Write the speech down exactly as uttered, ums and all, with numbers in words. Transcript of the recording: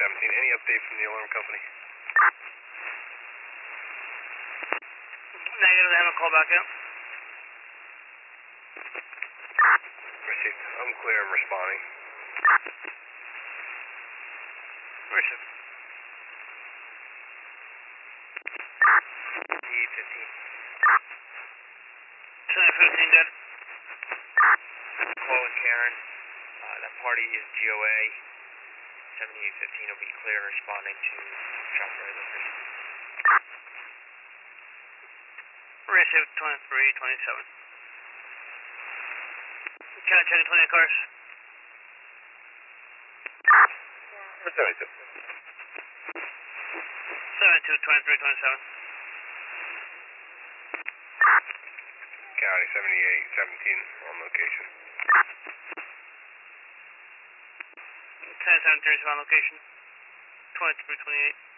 seventeen. Any update from the alarm company? Negative, have a call back out. Received. I'm clear, I'm responding. Received. D fifteen. ten fifteen dead. Call with Karen. Uh, that party is G O A. seventy-eight fifteen will be clear and responding to ShopRite location. Received twenty-three twenty-seven. Can I check twenty cars? seventy-two. seventy-two twenty-three twenty-seven. County seventy-eight seventeen on location. ten seventy-three is on location. twenty-three twenty-eight.